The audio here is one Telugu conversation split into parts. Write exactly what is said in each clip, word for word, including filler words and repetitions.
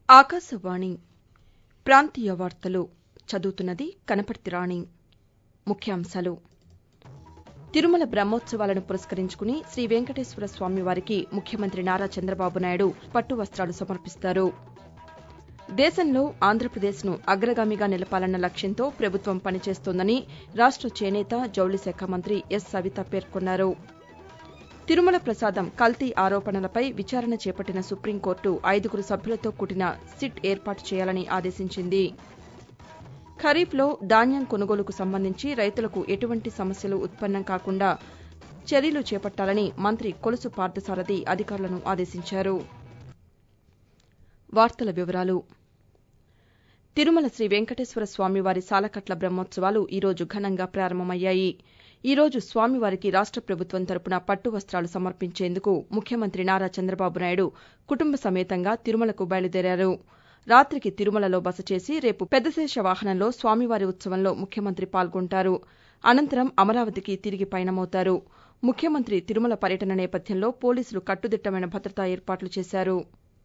ఆకాశవాణి ప్రాంతీయ వార్తలు చదువుతున్నది కనపర్తి రాణి. ముఖ్యాంశాలు. తిరుమల బ్రహ్మోత్సవాలను పురస్కరించుకుని శ్రీ వెంకటేశ్వర స్వామివారికి ముఖ్యమంత్రి నారా చంద్రబాబు నాయుడు పట్టు వస్తాలు సమర్పిస్తారు. దేశంలో ఆంధ్రప్రదేశ్ను అగ్రగామిగా నిలపాలన్న లక్ష్యంతో ప్రభుత్వం పనిచేస్తోందని రాష్ట చేనేత, జౌళి శాఖ మంత్రి ఎస్ సవిత పేర్కొన్నారు. తిరుమల ప్రసాదం కల్తీ ఆరోపణలపై విచారణ చేపట్టిన సుప్రీంకోర్టు ఐదుగురు సభ్యులతో కూడిన సిట్ ఏర్పాటు చేయాలని ఆదేశించింది. ఖరీఫ్లో ధాన్యం కొనుగోలుకు సంబంధించి రైతులకు ఎటువంటి సమస్యలు ఉత్పన్నం కాకుండా చర్యలు చేపట్టాలని మంత్రి కొలుసు పార్థసారథి అధికారులను ఆదేశించారు. వార్తల వివరాలు. తిరుమల శ్రీ వెంకటేశ్వర స్వామివారి సాలకట్ల బ్రహ్మోత్సవాలు ఈరోజు ఘనంగా ప్రారంభమయ్యాయి. ఈరోజు స్వామివారికి రాష్ట ప్రభుత్వం తరపున పట్టు వస్తాలు సమర్పించేందుకు ముఖ్యమంత్రి నారా చంద్రబాబు నాయుడు కుటుంబ సమేతంగా తిరుమలకు బయలుదేరారు. రాతికి తిరుమలలో బస చేసి రేపు పెద్దశేష వాహనంలో స్వామివారి ఉత్సవంలో ముఖ్యమంత్రి పాల్గొంటారు. అనంతరం అమరావతికి తిరిగి పయనమవుతారు. ముఖ్యమంత్రి తిరుమల పర్యటన నేపథ్యంలో పోలీసులు కట్టుదిట్టమైన భద్రతా ఏర్పాట్లు చేశారు.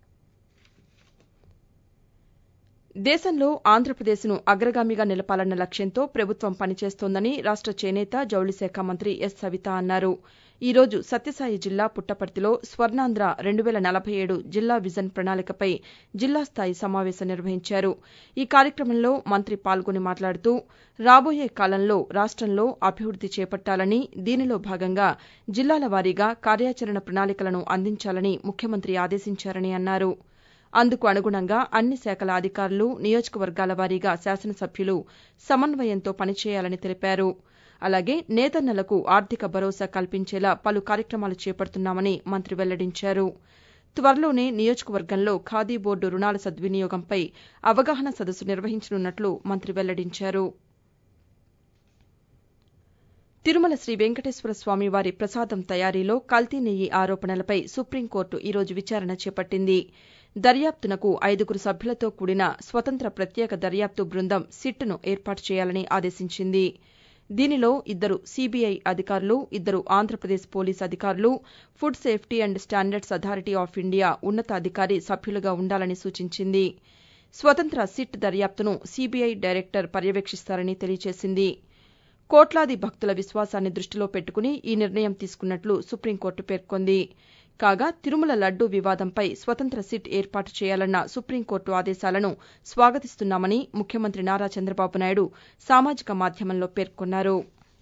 దేశంలో ఆంధ్రప్రదేశ్ను అగ్రగామిగా నిలపాలన్న లక్ష్యంతో ప్రభుత్వం పనిచేస్తోందని రాష్ట చేనేత, జౌళి శాఖ మంత్రి ఎస్ సవిత అన్నారు. ఈ రోజు సత్యసాయి జిల్లా పుట్టపర్తిలో స్వర్ణాంధ్ర రెండు వేల నలభై ఏడు జిల్లా విజన్ ప్రణాళికపై జిల్లా స్థాయి సమావేశం నిర్వహించారు. ఈ కార్యక్రమంలో మంత్రి పాల్గొని మాట్లాడుతూ రాబోయే కాలంలో రాష్టంలో అభివృద్ది చేపట్టాలని, దీనిలో భాగంగా జిల్లాల వారీగా కార్యాచరణ ప్రణాళికలను అందించాలని ముఖ్యమంత్రి ఆదేశించారని అన్నారు. అందుకు అనుగుణంగా అన్ని శాఖల అధికారులు, నియోజకవర్గాల వారీగా శాసనసభ్యులు సమన్వయంతో పనిచేయాలని తెలిపారు. అలాగే నేతన్నలకు ఆర్థిక భరోసా కల్పించేలా పలు కార్యక్రమాలు చేపడుతున్నామని మంత్రి వెల్లడించారు. త్వరలోనే నియోజకవర్గంలో ఖాదీ బోర్డు రుణాల సద్వినియోగంపై అవగాహన సదస్సు నిర్వహించనున్నట్లు మంత్రి వెల్లడించారు. తిరుమల శ్రీ వెంకటేశ్వర స్వామివారి ప్రసాదం తయారీలో కల్తీ నెయ్యి ఆరోపణలపై సుప్రీంకోర్టు ఈరోజు విచారణ చేపట్టింది. దర్యాప్తునకు ఐదుగురు సభ్యులతో కూడిన స్వతంత్ర ప్రత్యేక దర్యాప్తు బృందం సిట్ను ఏర్పాటు చేయాలని ఆదేశించింది. దీనిలో ఇద్దరు సీబీఐ అధికారులు, ఇద్దరు ఆంధ్రప్రదేశ్ పోలీసు అధికారులు, Food Safety and Standards Authority of India ఉన్నతాధికారి సభ్యులుగా ఉండాలని సూచించింది. స్వతంత్ర సిట్ దర్యాప్తును సీబీఐ డైరెక్టర్ పర్యవేక్షిస్తారని తెలియజేసింది. కోట్లాది భక్తుల విశ్వాసాన్ని దృష్టిలో పెట్టుకుని ఈ నిర్ణయం తీసుకున్నట్లు సుప్రీంకోర్టు పేర్కొంది. కాగా తిరుమల లడ్డూ వివాదంపై స్వతంత్ర సిట్ ఏర్పాటు చేయాలన్న సుప్రీంకోర్టు ఆదేశాలను స్వాగతిస్తున్నామని ముఖ్యమంత్రి నారా చంద్రబాబు నాయుడు సామాజిక మాధ్యమంలో పేర్కొన్నారు.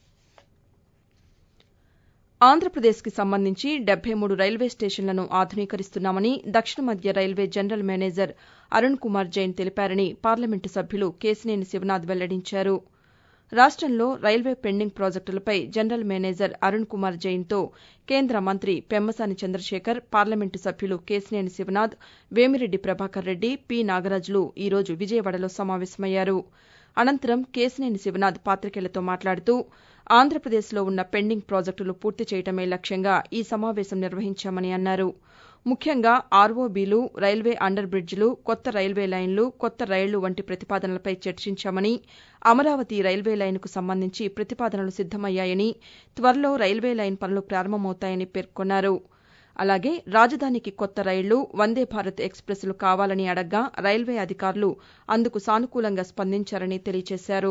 ఆంధ్రప్రదేశ్కి సంబంధించి డెబ్బై మూడు రైల్వే స్టేషన్లను ఆధునీకరిస్తున్నామని దక్షిణ మధ్య railway general manager Arun Kumar Jain తెలిపారని పార్లమెంటు సభ్యులు కేశినేని శివనాథ్ వెల్లడించారు. రాష్టంలో రైల్వే పెండింగ్ ప్రాజెక్టులపై జనరల్ మేనేజర్ అరుణ్ కుమార్ జైన్తో కేంద్ర మంత్రి పెమ్మసాని చంద్రశేఖర్, పార్లమెంటు సభ్యులు కేశినేని శివనాథ్, వేమిరెడ్డి ప్రభాకర్ రెడ్డి, పి నాగరాజులు ఈరోజు విజయవాడలో సమావేశమయ్యారు. అనంతరం కేశినేని శివనాథ్ పాతికేయులతో మాట్లాడుతూ ఆంధ్రప్రదేశ్లో ఉన్న పెండింగ్ ప్రాజెక్టులు పూర్తి చేయడమే లక్ష్యంగా ఈ సమావేశం నిర్వహించామని అన్నారు. ముఖ్యంగా ఆర్ఓబీలు, రైల్వే అండర్ బ్రిడ్జిలు, కొత్త రైల్వే లైన్లు, కొత్త రైళ్లు వంటి ప్రతిపాదనలపై చర్చించామని, అమరావతి రైల్వే లైన్కు సంబంధించి ప్రతిపాదనలు సిద్దమయ్యాయని, త్వరలో రైల్వే లైన్ పనులు ప్రారంభమవుతాయని పేర్కొన్నారు. అలాగే రాజధానికి కొత్త రైళ్లు, వందే భారత్ ఎక్స్ప్రెస్లు కావాలని అడగ్గా రైల్వే అధికారులు అందుకు సానుకూలంగా స్పందించారని తెలియజేశారు.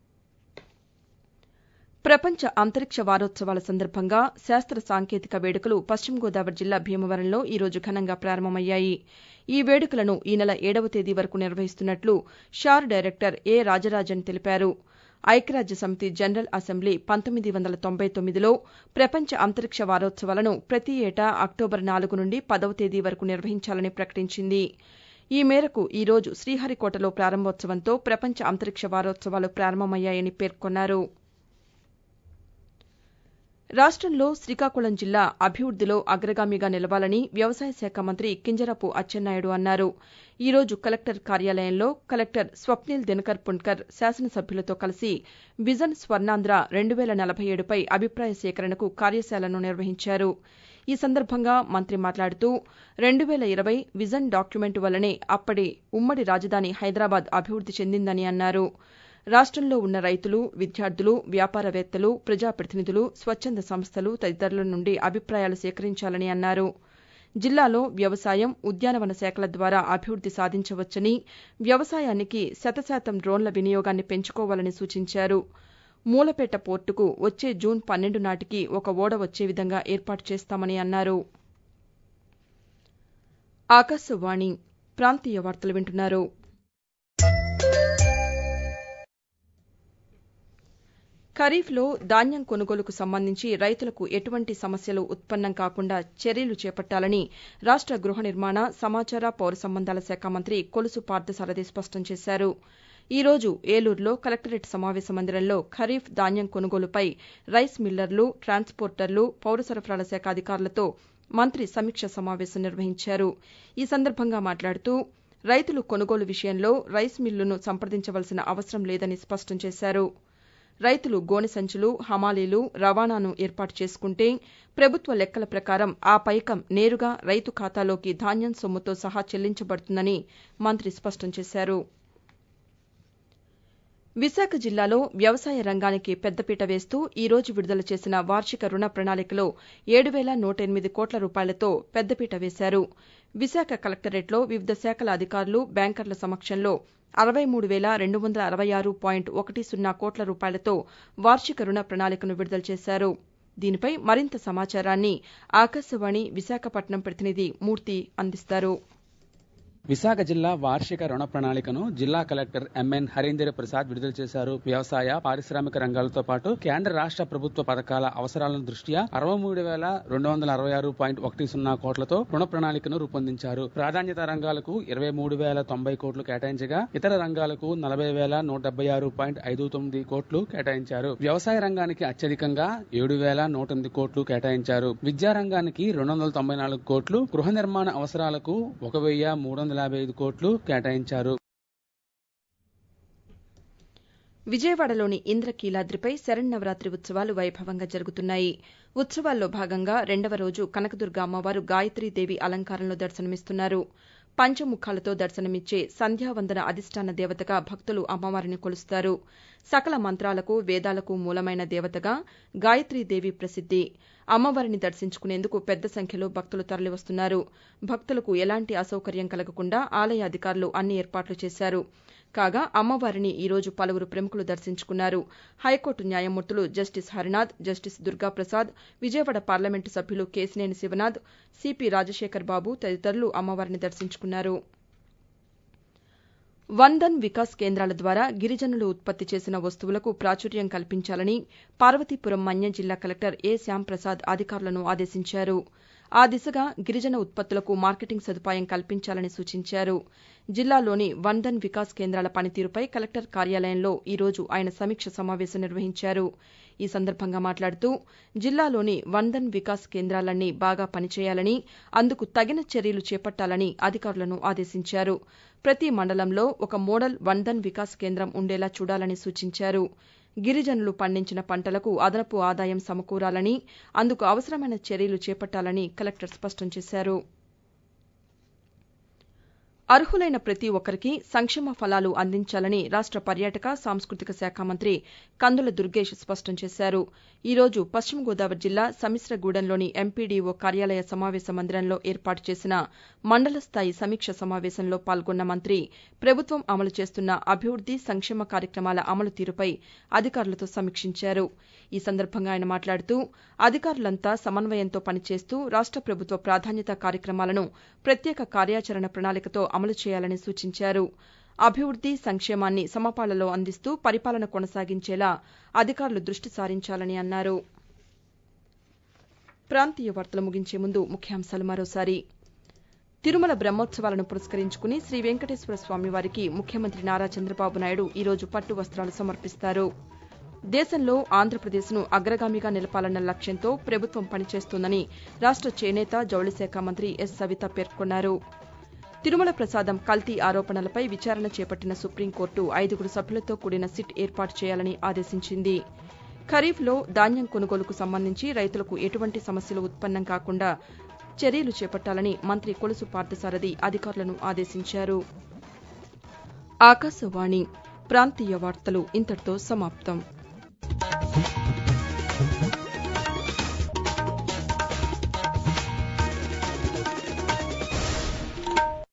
ప్రపంచ అంతరిక్ష వారోత్సవాల సందర్భంగా శాస్త్ర సాంకేతిక వేడుకలు పశ్చిమ గోదావరి జిల్లా భీమవరంలో ఈరోజు ఘనంగా ప్రారంభమయ్యాయి. ఈ వేడుకలను ఈ నెల ఏడవ తేదీ వరకు నిర్వహిస్తున్నట్లు షార్ డైరెక్టర్ ఏ రాజరాజన్ తెలిపారు. ఐక్యరాజ్య సమితి జనరల్ అసెంబ్లీ పంతొమ్మిది వందల తొంభై తొమ్మిదిలో ప్రపంచ అంతరిక్ష వారోత్సవాలను ప్రతి ఏటా అక్టోబర్ నాలుగు నుండి పదవ తేదీ వరకు నిర్వహించాలని ప్రకటించింది. ఈ మేరకు ఈరోజు శ్రీహరికోటలో ప్రారంభోత్సవంతో ప్రపంచ అంతరిక్ష వారోత్సవాలు ప్రారంభమయ్యాయని పేర్కొన్నారు. రాష్టంలో శ్రీకాకుళం జిల్లా అభివృద్దిలో అగ్రగామిగా నిలవాలని వ్యవసాయ శాఖ మంత్రి కింజరాపు అచ్చెన్నాయుడు అన్నారు. ఈ రోజు కలెక్టర్ కార్యాలయంలో కలెక్టర్ స్వప్నిల్ దినకర్ పుణ్కర్ శాసనసభ్యులతో కలిసి విజన్ స్వర్ణాంధ్ర రెండు వేల నలభై ఏడుపై అభిప్రాయ సేకరణకు కార్యశాలను నిర్వహించారు. ఈ సందర్భంగా మంత్రి మాట్లాడుతూ రెండు వేల ఇరవై విజన్ డాక్యుమెంటు వల్లనే అప్పటి ఉమ్మడి రాజధాని హైదరాబాద్ అభివృద్ది చెందిందని అన్నారు. రాష్టంలో ఉన్న రైతులు, విద్యార్థులు, వ్యాపారవేత్తలు, ప్రజాప్రతినిధులు, స్వచ్చంద సంస్థలు తదితరుల నుండి అభిప్రాయాలు సేకరించాలని అన్నారు. జిల్లాలో వ్యవసాయం, ఉద్యానవన శాఖల ద్వారా అభివృద్ది సాధించవచ్చని, వ్యవసాయానికి శతశాతం డ్రోన్ల వినియోగాన్ని పెంచుకోవాలని సూచించారు. మూలపేట పోర్టుకు వచ్చే జూన్ పన్నెండు నాటికి ఒక ఓడ వచ్చే విధంగా ఏర్పాటు చేస్తామని అన్నారు. ఆకాశవాణి ప్రాంతీయ వార్తలు వింటున్నారు. ఖరీఫ్లో ధాన్యం కొనుగోలుకు సంబంధించి రైతులకు ఎటువంటి సమస్యలు ఉత్పన్నం కాకుండా చర్యలు చేపట్టాలని రాష్ట గృహ నిర్మాణ, సమాచార, పౌర సంబంధాల శాఖ మంత్రి కొలుసు పార్థసారథి స్పష్టం చేశారు. ఈ రోజు ఏలూరులో కలెక్టరేట్ సమావేశ మందిరంలో ఖరీఫ్ ధాన్యం కొనుగోలుపై రైస్ మిల్లర్లు, ట్రాన్స్పోర్టర్లు, పౌర సరఫరాల శాఖ అధికారులతో మంత్రి సమీక్ష సమావేశం నిర్వహించారు. ఈ సందర్భంగా మాట్లాడుతూ రైతులు కొనుగోలు విషయంలో రైస్ మిల్లును సంప్రదించవలసిన అవసరం లేదని స్పష్టం చేశారు. రైతులు గోనె సంచులు, హమాలీలు, రవాణాను ఏర్పాటు చేసుకుంటే ప్రభుత్వ లెక్కల ప్రకారం ఆ పైకం నేరుగా రైతు ఖాతాలోకి ధాన్యం సొమ్ముతో సహా చెల్లించబడుతుందని మంత్రి స్పష్టం చేశారు. విశాఖ జిల్లాలో వ్యవసాయ రంగానికి పెద్దపీట వేస్తూ ఈ రోజు విడుదల చేసిన వార్షిక రుణ ప్రణాళికలో ఏడు వేల నూట ఎనిమిది కోట్ల రూపాయలతో పెద్దపీట వేశారు. విశాఖ కలెక్టరేట్లో వివిధ శాఖల అధికారులు, బ్యాంకర్ల సమక్షంలో అరవై మూడు వేల రెండు వందల అరవై ఆరు పాయింట్ ఒకటి సున్నా కోట్ల రూపాయలతో వార్షిక రుణ ప్రణాళికను విడుదల చేశారు. దీనిపై మరింత సమాచారాన్ని ఆకాశవాణి విశాఖపట్నం ప్రతినిధి మూర్తి అందిస్తారు. విశాఖ జిల్లా వార్షిక రుణ ప్రణాళికను జిల్లా కలెక్టర్ ఎంఎన్ హరీందర్ ప్రసాద్ విడుదల చేశారు. వ్యవసాయ, పారిశ్రామిక రంగాలతో పాటు కేంద్ర రాష్ట ప్రభుత్వ పథకాల అవసరాలను దృష్ట్యా అరవై మూడు వేల రెండు వందల అరవై ఆరు పాయింట్ ఒకటి సున్నా కోట్లతో రుణ ప్రణాళికను రూపొందించారు. ప్రాధాన్యత రంగాలకు ఇరవై మూడు వేల తొంభై కోట్లు కేటాయించగా ఇతర రంగాలకు నలభై వేల నూట డెబ్బై ఆరు పాయింట్ ఐదు తొమ్మిది కోట్లు కేటాయించారు. వ్యవసాయ రంగానికి అత్యధికంగా ఏడు వేల నూట ఎనిమిది కోట్లు కేటాయించారు. విద్యా రంగానికి రెండు వందల తొంభై నాలుగు కోట్లు, గృహ నిర్మాణ అవసరాలకు ఒక వెయ్యి మూడు వందల యాభై ఐదు కోట్లు కేటాయించారు. విజయవాడలోని ఇంద్రకీలాద్రిపై శరన్నవరాత్రి ఉత్సవాలు వైభవంగా జరుగుతున్నాయి. ఉత్సవాల్లో భాగంగా రెండవ రోజు కనకదుర్గ అమ్మవారు గాయత్రీదేవి అలంకారంలో దర్శనమిస్తున్నారు. పంచముఖాలతో దర్శనమిచ్చే సంధ్యావందన అధిష్టాన దేవతగా భక్తులు అమ్మవారిని కొలుస్తారు. సకల మంత్రాలకు, వేదాలకు మూలమైన దేవతగా గాయత్రీదేవి ప్రసిద్ది. అమ్మవారిని దర్శించుకునేందుకు పెద్ద సంఖ్యలో భక్తులు తరలివస్తున్నారు. భక్తులకు ఎలాంటి అసౌకర్యం కలగకుండా ఆలయ అధికారులు అన్ని ఏర్పాట్లు చేశారు. కాగా అమ్మవారిని ఈ రోజు పలువురు ప్రముఖులు దర్శించుకున్నారు. హైకోర్టు న్యాయమూర్తులు justice Harinath, justice Durgaprasad, Vijayawada parliament సభ్యులు కేశినేని శివనాథ్, సిపి రాజశేఖర్ బాబు తదితరులు అమ్మవారిని దర్శించుకున్నారు. వన్ధన్ వికాస్ కేంద్రాల ద్వారా గిరిజనులు ఉత్పత్తి చేసిన వస్తువులకు ప్రాచుర్యం కల్పించాలని పార్వతీపురం మన్యం జిల్లా కలెక్టర్ ఏ శ్యాంప్రసాద్ అధికారులను ఆదేశించారు. ఆ దిశగా గిరిజన ఉత్పత్తులకు మార్కెటింగ్ సదుపాయం కల్పించాలని సూచించారు. జిల్లాలోని వన్ధన్ వికాస్ కేంద్రాల పనితీరుపై కలెక్టర్ కార్యాలయంలో ఈ రోజు ఆయన సమీక్ష సమావేశం నిర్వహించారు. ఈ సందర్భంగా మాట్లాడుతూ జిల్లాలోని వన్ధన్ వికాస్ కేంద్రాలన్నీ బాగా పనిచేయాలని, అందుకు తగిన చర్యలు చేపట్టాలని అధికారులను ఆదేశించారు. ప్రతి మండలంలో ఒక మోడల్ వన్ధన్ వికాస్ కేంద్రం ఉండేలా చూడాలని సూచించారు. గిరిజనులు పండించిన పంటలకు అదనపు ఆదాయం సమకూరాలని, అందుకు అవసరమైన చర్యలు చేపట్టాలని కలెక్టర్ స్పష్టం చేశారు. అర్హులైన ప్రతి ఒక్కరికి సంక్షేమ ఫలాలు అందించాలని రాష్ట పర్యాటక, సాంస్కృతిక శాఖ మంత్రి కందుల దుర్గేష్ స్పష్టం చేశారు. ఈ రోజు పశ్చిమ గోదావరి జిల్లా సమిశ్రగూడెంలోని ఎంపీడీఓ కార్యాలయ సమావేశ మందిరంలో ఏర్పాటు చేసిన మండల స్థాయి సమీక్ష సమావేశంలో పాల్గొన్న మంత్రి ప్రభుత్వం అమలు చేస్తున్న అభివృద్ది, సంక్షేమ కార్యక్రమాల అమలు తీరుపై అధికారులతో సమీక్షించారు. ఈ సందర్భంగా ఆయన మాట్లాడుతూ అధికారులంతా సమన్వయంతో పనిచేస్తూ రాష్ట ప్రభుత్వ ప్రాధాన్యత కార్యక్రమాలను ప్రత్యేక కార్యాచరణ ప్రణాళికతో అమలు చేయాలని సూచించారు. అభివృద్ది, సంక్షేమాన్ని సమపాళ్లలో అందిస్తూ పరిపాలన కొనసాగించేలా అధికారులు దృష్టి సారించాలని అన్నారు. ప్రాంతీయ వార్తలు ముగించే ముందు ముఖ్యాంశాలు మరోసారి. తిరుమల బ్రహ్మోత్సవాలను పురస్కరించుకుని శ్రీ వెంకటేశ్వర స్వామివారికి ముఖ్యమంత్రి నారా చంద్రబాబు నాయుడు ఈ రోజు పట్టు వస్త్రాలు సమర్పిస్తారు. దేశంలో ఆంధ్రప్రదేశ్ను అగ్రగామిగా నిలపాలన్న లక్ష్యంతో ప్రభుత్వం పనిచేస్తోందని రాష్ట చేనేత, జౌళి శాఖ మంత్రి ఎస్ సవిత పేర్కొన్నారు. తిరుమల ప్రసాదం కల్తీ ఆరోపణలపై విచారణ చేపట్టిన సుప్రీంకోర్టు ఐదుగురు సభ్యులతో కూడిన సిట్ ఏర్పాటు చేయాలని ఆదేశించింది. ఖరీఫ్లో ధాన్యం కొనుగోలుకు సంబంధించి రైతులకు ఎటువంటి సమస్యలు ఉత్పన్నం కాకుండా చర్యలు చేపట్టాలని మంత్రి కొలుసు పార్థసారథి అధికారులను ఆదేశించారు. ఆకాశవాణి ప్రాంతీయ వార్తలు ఇంతటితో సమాప్తం.